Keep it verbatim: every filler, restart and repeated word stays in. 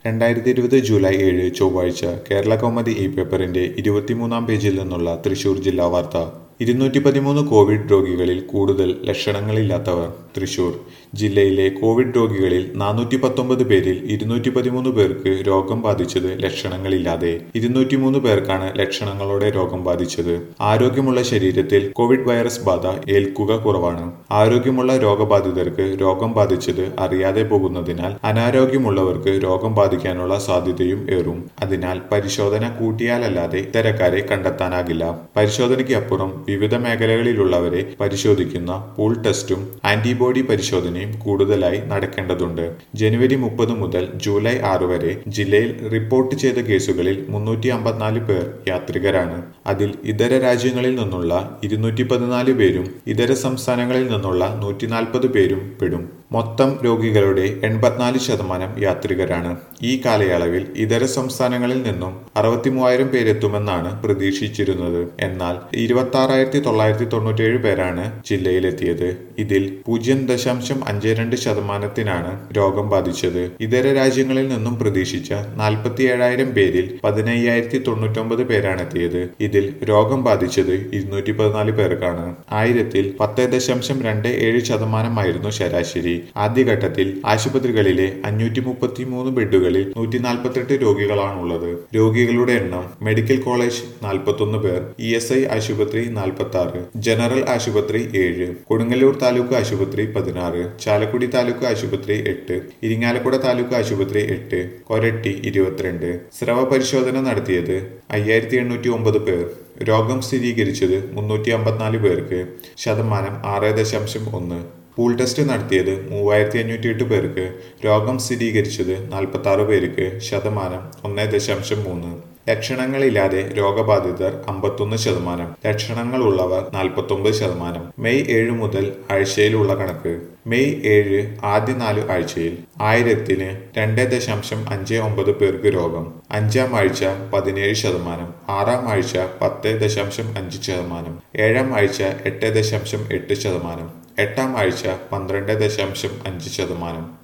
രണ്ടായിരത്തി ഇരുപത് ജൂലൈ ഏഴ് ചൊവ്വാഴ്ച കേരള കൗമുദി ഈ പേപ്പറിന്റെ ഇരുപത്തിമൂന്നാം പേജിൽ നിന്നുള്ള തൃശൂർ ജില്ലാ വാർത്ത. ഇരുന്നൂറ്റി പതിമൂന്ന് കോവിഡ് രോഗികളിൽ കൂടുതൽ ലക്ഷണങ്ങളില്ലാത്തവർ. തൃശൂർ ജില്ലയിലെ കോവിഡ് രോഗികളിൽ നാനൂറ്റി പത്തൊമ്പത് പേരിൽ ഇരുന്നൂറ്റി പതിമൂന്ന് പേർക്ക് രോഗം ബാധിച്ചത് ലക്ഷണങ്ങളില്ലാതെ. ഇരുന്നൂറ്റിമൂന്ന് പേർക്കാണ് ലക്ഷണങ്ങളോടെ രോഗം ബാധിച്ചത്. ആരോഗ്യമുള്ള ശരീരത്തിൽ കോവിഡ് വൈറസ് ബാധ ഏൽക്കുക കുറവാണ്. ആരോഗ്യമുള്ള രോഗബാധിതർക്ക് രോഗം ബാധിച്ചത് അറിയാതെ പോകുന്നതിനാൽ അനാരോഗ്യമുള്ളവർക്ക് രോഗം ബാധിക്കാനുള്ള സാധ്യതയും ഏറും. അതിനാൽ പരിശോധന കൂട്ടിയാലല്ലാതെ ഇത്തരക്കാരെ കണ്ടെത്താനാകില്ല. പരിശോധനയ്ക്ക് അപ്പുറം വിവിധ മേഖലകളിലുള്ളവരെ പരിശോധിക്കുന്ന പൂൾ ടെസ്റ്റും ആന്റിബോഡി പരിശോധനയും കൂടുതലായി നടക്കേണ്ടതുണ്ട്. ജനുവരി മുപ്പത് മുതൽ ജൂലൈ ആറ് വരെ ജില്ലയിൽ റിപ്പോർട്ട് ചെയ്ത കേസുകളിൽ മുന്നൂറ്റി അമ്പത്തിനാല് പേർ യാത്രികരാണ്. അതിൽ ഇതര രാജ്യങ്ങളിൽ നിന്നുള്ള ഇരുന്നൂറ്റി പതിനാല് പേരും ഇതര സംസ്ഥാനങ്ങളിൽ നിന്നുള്ള നൂറ്റി നാൽപ്പത് പേരും പെടും. മൊത്തം രോഗികളുടെ എൺപത്തിനാല് ശതമാനം യാത്രികരാണ്. ഈ കാലയളവിൽ ഇതര സംസ്ഥാനങ്ങളിൽ നിന്നും അറുപത്തി മൂവായിരം പേരെത്തുമെന്നാണ് പ്രതീക്ഷിച്ചിരുന്നത്. എന്നാൽ ഇരുപത്തി ആറായിരത്തി തൊള്ളായിരത്തി തൊണ്ണൂറ്റേഴ് പേരാണ് ജില്ലയിലെത്തിയത്. ഇതിൽ പൂജ്യം ദശാംശം അഞ്ച് രണ്ട് ശതമാനത്തിനാണ് രോഗം ബാധിച്ചത്. ഇതര രാജ്യങ്ങളിൽ നിന്നും പ്രതീക്ഷിച്ച നാൽപ്പത്തി ഏഴായിരം പേരിൽ പതിനയ്യായിരത്തി തൊണ്ണൂറ്റൊമ്പത് പേരാണ് എത്തിയത്. ഇതിൽ രോഗം ബാധിച്ചത് ഇരുന്നൂറ്റി പതിനാല് പേർക്കാണ്. ആയിരത്തിൽ പത്ത് ദശാംശം രണ്ട് ഏഴ് ശതമാനമായിരുന്നു ശരാശരി. ആദ്യഘട്ടത്തിൽ ആശുപത്രികളിലെ അഞ്ഞൂറ്റി മുപ്പത്തി മൂന്ന് ബെഡുകളിൽ നൂറ്റി നാൽപ്പത്തെട്ട് രോഗികളാണുള്ളത്. രോഗികളുടെ എണ്ണം: മെഡിക്കൽ കോളേജ് നാൽപ്പത്തൊന്ന് പേർ, ഇ എസ് ഐ ആശുപത്രി നാൽപ്പത്തി ആറ്, ജനറൽ ആശുപത്രി ഏഴ്, കൊടുങ്ങല്ലൂർ താലൂക്ക് ആശുപത്രി പതിനാറ്, ചാലക്കുടി താലൂക്ക് ആശുപത്രി എട്ട്, ഇരിങ്ങാലക്കുട താലൂക്ക് ആശുപത്രി എട്ട്, കൊരട്ടി ഇരുപത്തിരണ്ട്. സ്രവ പരിശോധന നടത്തിയത് അയ്യായിരത്തി എണ്ണൂറ്റി ഒമ്പത് പേർ. രോഗം സ്ഥിരീകരിച്ചത് മുന്നൂറ്റി അമ്പത്തിനാല് പേർക്ക്. ശതമാനം ആറ് ദശാംശം ഒന്ന്. പൂൾ ടെസ്റ്റ് നടത്തിയത് മൂവായിരത്തി അഞ്ഞൂറ്റി എട്ട് പേർക്ക്. രോഗം സ്ഥിരീകരിച്ചത് നാൽപ്പത്തി ആറ് പേർക്ക്. ശതമാനം ഒന്ന് ദശാംശം മൂന്ന്. ലക്ഷണങ്ങളില്ലാതെ രോഗബാധിതർ അമ്പത്തൊന്ന് ശതമാനം. ലക്ഷണങ്ങളുള്ളവർ നാൽപ്പത്തൊമ്പത് ശതമാനം. മെയ് ഏഴ് മുതൽ ആഴ്ചയിലുള്ള കണക്ക്. മെയ് ഏഴ് ആദ്യ നാല് ആഴ്ചയിൽ ആയിരത്തിന് രണ്ട് ദശാംശം അഞ്ച് ഒമ്പത് പേർക്ക് രോഗം. അഞ്ചാം ആഴ്ച പതിനേഴ് ശതമാനം. ആറാം ആഴ്ച പത്ത് ദശാംശം അഞ്ച് ശതമാനം. ഏഴാം ആഴ്ച എട്ട് ദശാംശം എട്ട് ശതമാനം. എട്ടാം ആഴ്ച പന്ത്രണ്ട് ദശാംശം അഞ്ച് ശതമാനം.